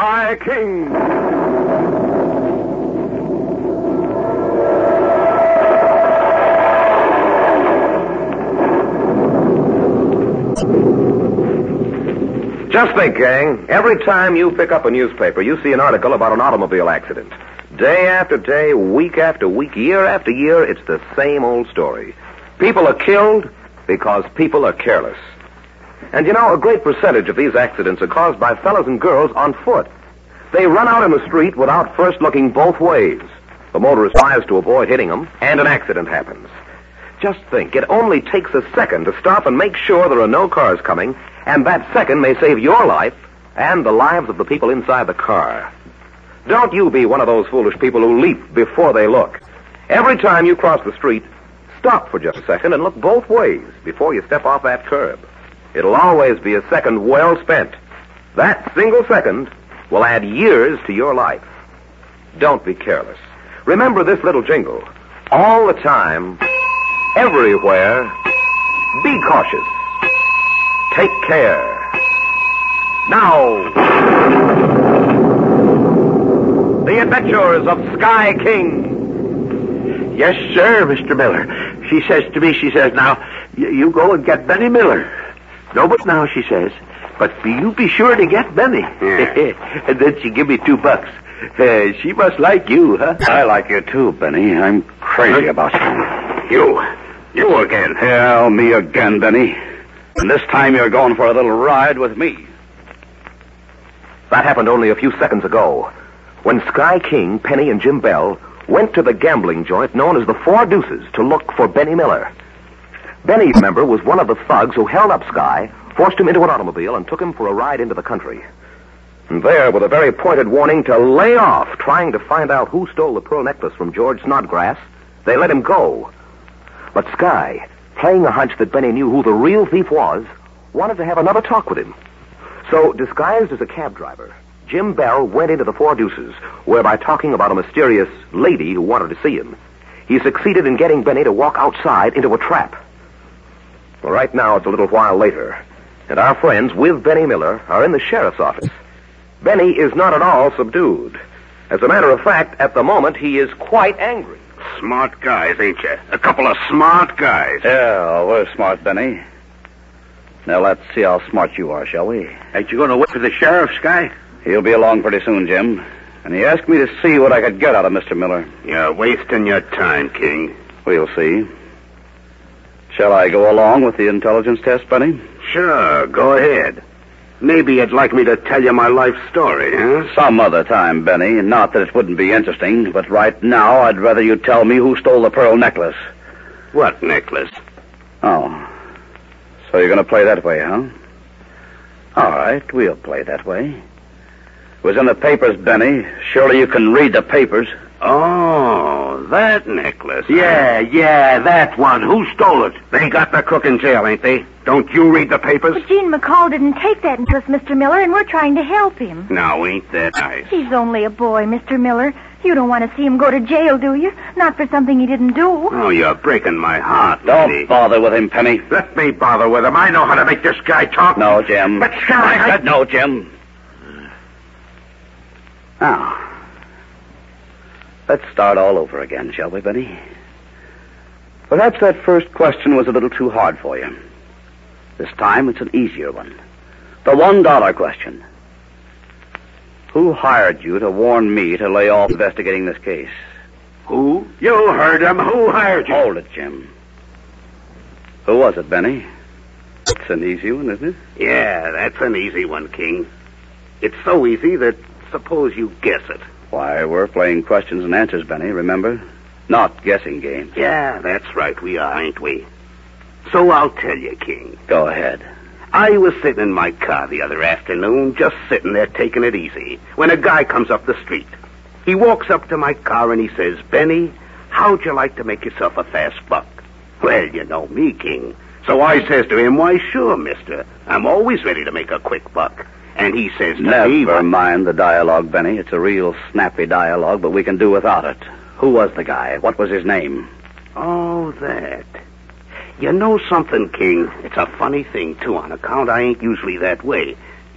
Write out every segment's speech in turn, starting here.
Sky King. Just think, gang, every time you pick up a newspaper, you see an article about an automobile accident. Day after day, week after week, year after year, it's the same old story. People are killed because people are careless. And you know, a great percentage of these accidents are caused by fellas and girls on foot. They run out in the street without first looking both ways. The motorist tries to avoid hitting them, and an accident happens. Just think, it only takes a second to stop and make sure there are no cars coming, and that second may save your life and the lives of the people inside the car. Don't you be one of those foolish people who leap before they look. Every time you cross the street, stop for just a second and look both ways before you step off that curb. It'll always be a second well spent. That single second will add years to your life. Don't be careless. Remember this little jingle. All the time, everywhere, be cautious. Take care. Now, the adventures of Sky King. Yes, sir, Mr. Miller. She says, now, you go and get Benny Miller. No, but now, she says, but you be sure to get Benny. Yeah. And then she give me $2. She must like you, huh? I like you too, Benny. I'm crazy about you. You again. Yeah, me again, Benny. And this time you're going for a little ride with me. That happened only a few seconds ago, when Sky King, Penny, and Jim Bell went to the gambling joint known as the Four Deuces to look for Benny Miller. Benny, remember, was one of the thugs who held up Sky, forced him into an automobile, and took him for a ride into the country. And there, with a very pointed warning to lay off trying to find out who stole the pearl necklace from George Snodgrass, they let him go. But Sky, playing a hunch that Benny knew who the real thief was, wanted to have another talk with him. So, disguised as a cab driver, Jim Bell went into the Four Deuces, where by talking about a mysterious lady who wanted to see him, he succeeded in getting Benny to walk outside into a trap. Well, right now it's a little while later, and our friends with Benny Miller are in the sheriff's office. Benny is not at all subdued. As a matter of fact, at the moment, he is quite angry. Smart guys, ain't you? A couple of smart guys. Yeah, we're smart, Benny. Now let's see how smart you are, shall we? Ain't you going to wait for the sheriff, Sky? He'll be along pretty soon, Jim. And he asked me to see what I could get out of Mr. Miller. You're wasting your time, King. We'll see. Shall I go along with the intelligence test, Benny? Sure, go ahead. Maybe you'd like me to tell you my life story, huh? Some other time, Benny. Not that it wouldn't be interesting, but right now I'd rather you tell me who stole the pearl necklace. What necklace? Oh. So you're going to play that way, huh? All right, we'll play that way. It was in the papers, Benny. Surely you can read the papers. Oh, that necklace. Yeah, that one. Who stole it? They got the crook in jail, ain't they? Don't you read the papers? But Gene McCall didn't take that into us, Mr. Miller, and we're trying to help him. Now, ain't that nice? He's only a boy, Mr. Miller. You don't want to see him go to jail, do you? Not for something he didn't do. Oh, you're breaking my heart, Don't lady. bother with him, Penny. Let me bother with him. I know how to make this guy talk. No, Jim. But Sky, I said no, Jim. Now, let's start all over again, shall we, Benny? Perhaps that first question was a little too hard for you. This time it's an easier one. The $1 question. Who hired you to warn me to lay off investigating this case? Who? You heard him. Who hired you? Hold it, Jim. Who was it, Benny? It's an easy one, isn't it? Yeah, that's an easy one, King. It's so easy that suppose you guess it. Why, we're playing questions and answers, Benny, remember? Not guessing games. Yeah, that's right, we are, ain't we? So I'll tell you, King. Go ahead. I was sitting in my car the other afternoon, just sitting there taking it easy, when a guy comes up the street. He walks up to my car and he says, "Benny, how'd you like to make yourself a fast buck?" Well, you know me, King. So I says to him, "Why, sure, mister. I'm always ready to make a quick buck." And he says to me... Never mind the dialogue, Benny. It's a real snappy dialogue, but we can do without it. Who was the guy? What was his name? Oh, that. You know something, King? It's a funny thing, too, on account I ain't usually that way.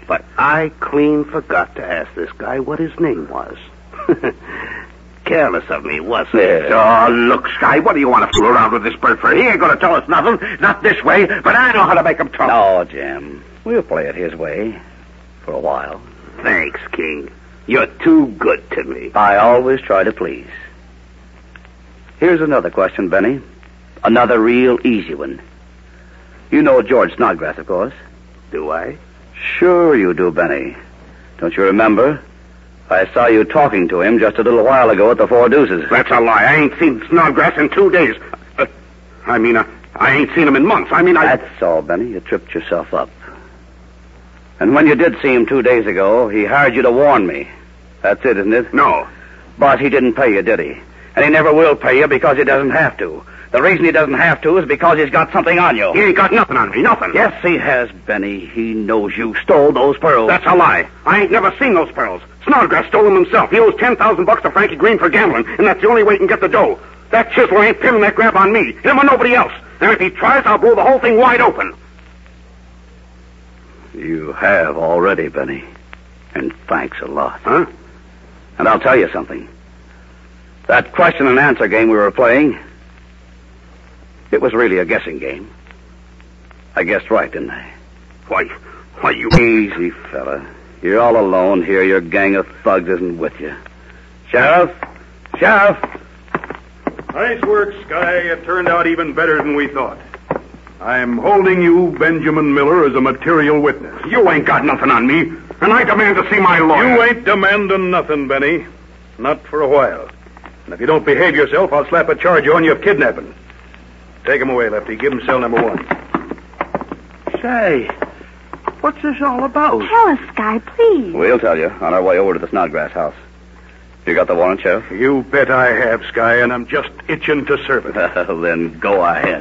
But I clean forgot to ask this guy what his name was. Careless of me, wasn't it? Oh, look, Sky, what do you want to fool around with this bird for? He ain't going to tell us nothing. Not this way, but I know how to make him talk. No, Jim. We'll play it his way. For a while. Thanks, King. You're too good to me. I always try to please. Here's another question, Benny. Another real easy one. You know George Snodgrass, of course. Do I? Sure you do, Benny. Don't you remember? I saw you talking to him just a little while ago at the Four Deuces. That's a lie. I ain't seen Snodgrass in 2 days. I ain't seen him in months. That's all, Benny. You tripped yourself up. And when you did see him 2 days ago, he hired you to warn me. That's it, isn't it? No. But he didn't pay you, did he? And he never will pay you because he doesn't have to. The reason he doesn't have to is because he's got something on you. He ain't got nothing on me, nothing. Yes, he has, Benny. He knows you stole those pearls. That's a lie. I ain't never seen those pearls. Snodgrass stole them himself. He owes $10,000 to Frankie Green for gambling, and that's the only way he can get the dough. That chisel ain't pinning that grab on me, him or nobody else. And if he tries, I'll blow the whole thing wide open. You have already, Benny. And thanks a lot. Huh? And I'll tell you something. That question and answer game we were playing, it was really a guessing game. I guessed right, didn't I? Why, you... Easy, fella. You're all alone here. Your gang of thugs isn't with you. Sheriff! Sheriff! Nice work, Sky. It turned out even better than we thought. I'm holding you, Benjamin Miller, as a material witness. You ain't got nothing on me, and I demand to see my lawyer. You ain't demanding nothing, Benny. Not for a while. And if you don't behave yourself, I'll slap a charge on you of kidnapping. Take him away, Lefty. Give him cell number 1. Say, what's this all about? Tell us, Sky, please. We'll tell you on our way over to the Snodgrass house. You got the warrant, Sheriff? You bet I have, Sky, and I'm just itching to serve it. Then go ahead.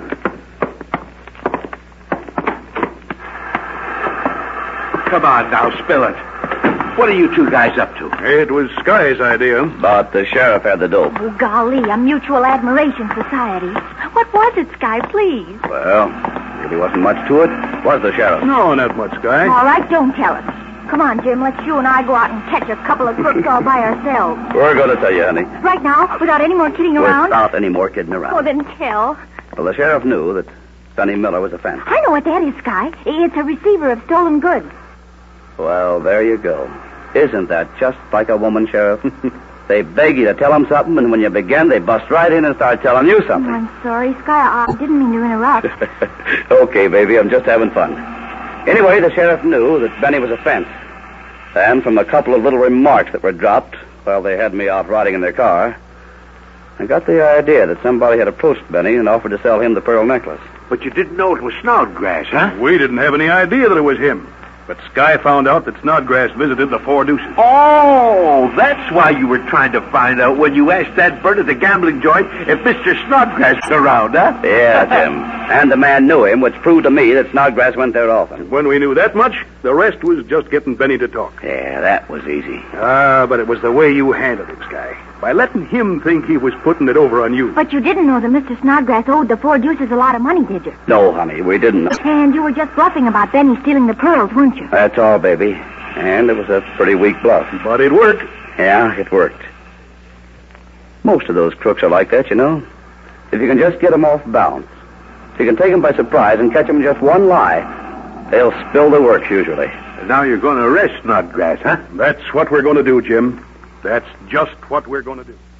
Come on now, spill it. What are you two guys up to? It was Sky's idea. But the sheriff had the dope. Oh, golly, a mutual admiration society. What was it, Sky, please? Well, really wasn't much to it, was the sheriff? No, not much, Sky. All right, don't tell us. Come on, Jim, let's you and I go out and catch a couple of crooks all by ourselves. We're going to tell you, honey. Right now, without any more kidding around? Without any more kidding around. Oh, then tell. Well, the sheriff knew that Benny Miller was a fence. I know what that is, Sky. It's a receiver of stolen goods. Well, there you go. Isn't that just like a woman, Sheriff? They beg you to tell them something, and when you begin, they bust right in and start telling you something. Oh, I'm sorry, Sky. I didn't mean to interrupt. Okay, baby, I'm just having fun. Anyway, the sheriff knew that Benny was a fence. And from a couple of little remarks that were dropped while they had me out riding in their car, I got the idea that somebody had approached Benny and offered to sell him the pearl necklace. But you didn't know it was Snodgrass, huh? We didn't have any idea that it was him. But Sky found out that Snodgrass visited the Four Deuces. Oh, that's why you were trying to find out when you asked that bird at the gambling joint if Mr. Snodgrass was around, huh? Yeah, Jim. And the man knew him, which proved to me that Snodgrass went there often. When we knew that much, the rest was just getting Benny to talk. Yeah, that was easy. But it was the way you handled him, Sky. By letting him think he was putting it over on you. But you didn't know that Mr. Snodgrass owed the Four Deuces a lot of money, did you? No, honey, we didn't know. And you were just bluffing about Benny stealing the pearls, weren't you? That's all, baby. And it was a pretty weak bluff. But it worked. Yeah, it worked. Most of those crooks are like that, you know. If you can just get them off balance, if you can take them by surprise and catch them in just one lie, they'll spill the works usually. And now you're going to arrest Snodgrass, huh? That's what we're going to do, Jim. That's just what we're going to do.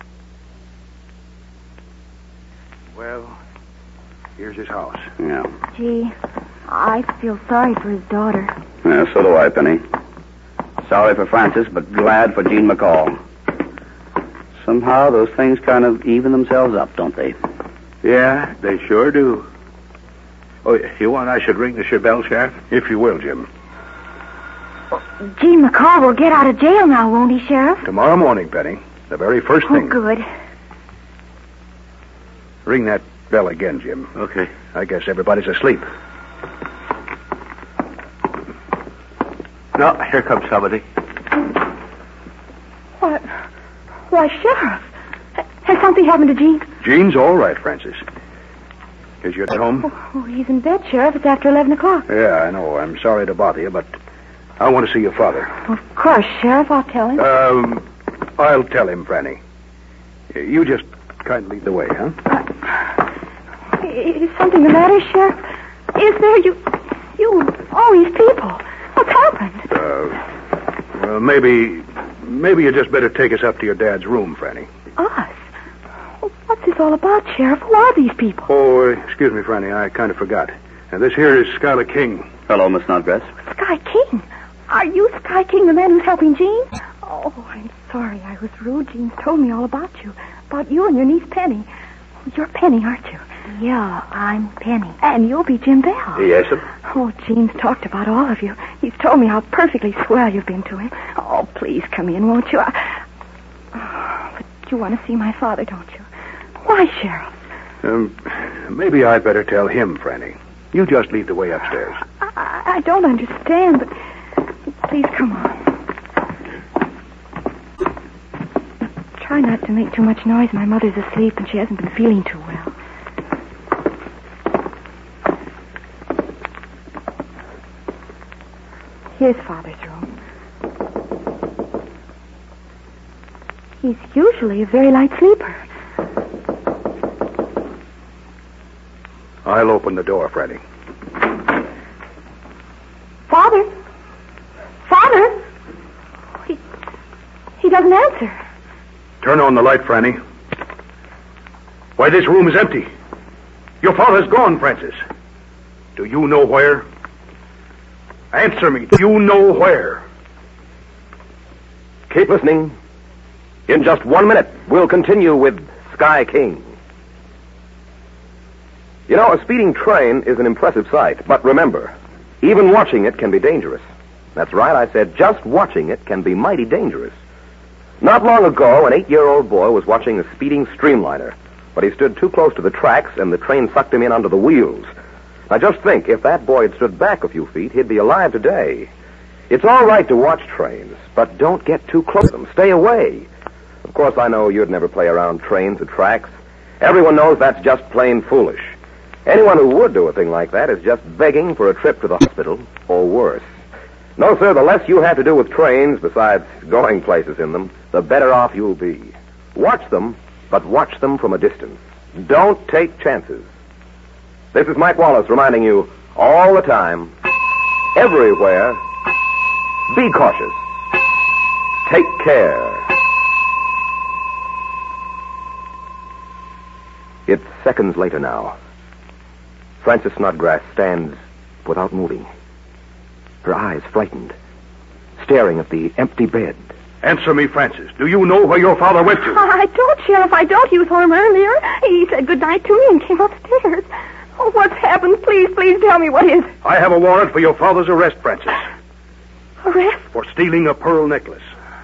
Well, here's his house. Yeah. Gee, I feel sorry for his daughter. Yeah, so do I, Penny. Sorry for Francis, but glad for Jean McCall. Somehow those things kind of even themselves up, don't they? Yeah, they sure do. Oh, you want I should ring the bell, Sheriff? If you will, Jim. Jean McCall will get out of jail now, won't he, Sheriff? Tomorrow morning, Penny. The very first thing. Oh, good. Ring that bell again, Jim. Okay. I guess everybody's asleep. No, here comes somebody. What? Why, Sheriff. Has something happened to Jean? Jean's all right, Francis. Is your dad home? Oh, he's in bed, Sheriff. It's after 11 o'clock. Yeah, I know. I'm sorry to bother you, but I want to see your father. Of course, Sheriff, I'll tell him. I'll tell him, Franny. You just kind of lead the way, huh? Is something the matter, Sheriff? Is there all these people? What's happened? Well, maybe you just better take us up to your dad's room, Franny. Us? What's this all about, Sheriff? Who are these people? Oh, excuse me, Franny. I kind of forgot. And this here is Skylar King. Hello, Miss Snodgrass. Sky King? Are you Sky King, the man who's helping Jean? Oh, I'm sorry I was rude. Jean's told me all about you. About you and your niece Penny. You're Penny, aren't you? Yeah, I'm Penny. And you'll be Jim Bell. Yes, sir. Oh, Jean's talked about all of you. He's told me how perfectly swell you've been to him. Oh, please come in, won't you? But you want to see my father, don't you? Why, Sheriff? Maybe I'd better tell him, Franny. You just lead the way upstairs. I don't understand, but please come on. Try not to make too much noise. My mother's asleep and she hasn't been feeling too well. Here's Father's room. He's usually a very light sleeper. I'll open the door, Franny. Father? Father? He doesn't answer. Turn on the light, Franny. Why, this room is empty. Your father's gone, Francis. Do you know where? Answer me. Do you know where? Keep listening. In just 1 minute, we'll continue with Sky King. You know, a speeding train is an impressive sight, but remember, even watching it can be dangerous. That's right, I said just watching it can be mighty dangerous. Not long ago, an 8-year-old boy was watching a speeding streamliner, but he stood too close to the tracks and the train sucked him in under the wheels. Now just think, if that boy had stood back a few feet, he'd be alive today. It's all right to watch trains, but don't get too close to them. Stay away. Of course, I know you'd never play around trains or tracks. Everyone knows that's just plain foolish. Anyone who would do a thing like that is just begging for a trip to the hospital, or worse. No, sir, the less you have to do with trains, besides going places in them, the better off you'll be. Watch them, but watch them from a distance. Don't take chances. This is Mike Wallace reminding you all the time, everywhere, be cautious. Take care. It's seconds later now. Frances Snodgrass stands without moving. Her eyes frightened, staring at the empty bed. Answer me, Francis. Do you know where your father went to? I don't, Sheriff. I don't. He was home earlier. He said goodnight to me and came upstairs. Oh, what's happened? Please tell me what is. I have a warrant for your father's arrest, Francis. Arrest? For stealing a pearl necklace.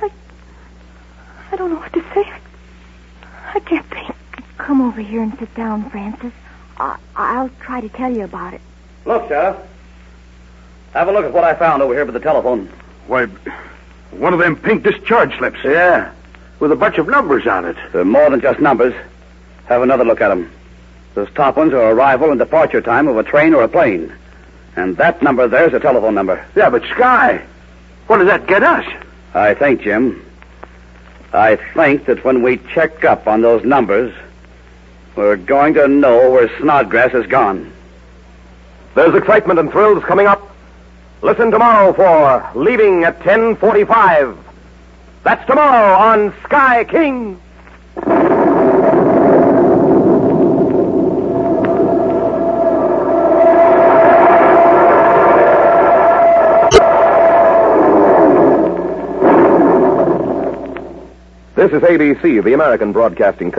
I don't know what to say. I can't think. Come over here and sit down, Francis. I'll try to tell you about it. Look, Sheriff. Have a look at what I found over here by the telephone. Why, one of them pink discharge slips. Yeah, with a bunch of numbers on it. They're more than just numbers. Have another look at them. Those top ones are arrival and departure time of a train or a plane. And that number there's a telephone number. Yeah, but Sky, what does that get us? I think, Jim, that when we check up on those numbers, we're going to know where Snodgrass has gone. There's excitement and thrills coming up. Listen tomorrow for Leaving at 10:45. That's tomorrow on Sky King. This is ABC, the American Broadcasting Company.